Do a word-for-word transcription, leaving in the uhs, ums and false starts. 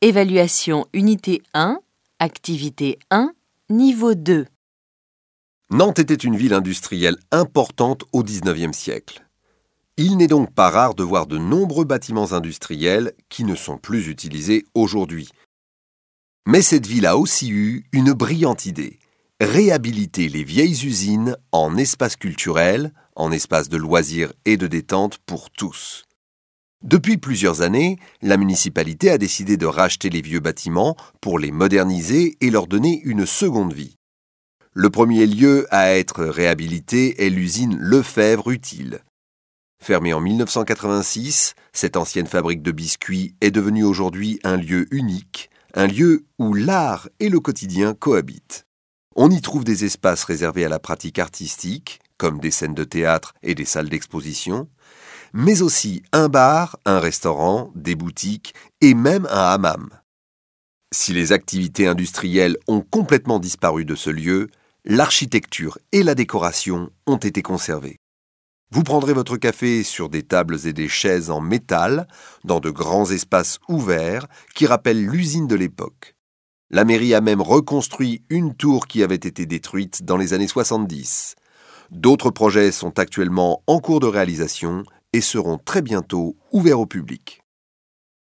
Évaluation unité un, activité un, niveau deux. Nantes était une ville industrielle importante au dix-neuvième siècle. Il n'est donc pas rare de voir de nombreux bâtiments industriels qui ne sont plus utilisés aujourd'hui. Mais cette ville a aussi eu une brillante idée: réhabiliter les vieilles usines en espaces culturels, en espaces de loisirs et de détente pour tous. Depuis plusieurs années, la municipalité a décidé de racheter les vieux bâtiments pour les moderniser et leur donner une seconde vie. Le premier lieu à être réhabilité est l'usine Lefebvre-Utile. Fermée en mille neuf cent quatre-vingt-six, cette ancienne fabrique de biscuits est devenue aujourd'hui un lieu unique, un lieu où l'art et le quotidien cohabitent. On y trouve des espaces réservés à la pratique artistique, comme des scènes de théâtre et des salles d'exposition, mais aussi un bar, un restaurant, des boutiques et même un hammam. Si les activités industrielles ont complètement disparu de ce lieu, l'architecture et la décoration ont été conservées. Vous prendrez votre café sur des tables et des chaises en métal, dans de grands espaces ouverts qui rappellent l'usine de l'époque. La mairie a même reconstruit une tour qui avait été détruite dans les années soixante-dix. D'autres projets sont actuellement en cours de réalisation et seront très bientôt ouverts au public.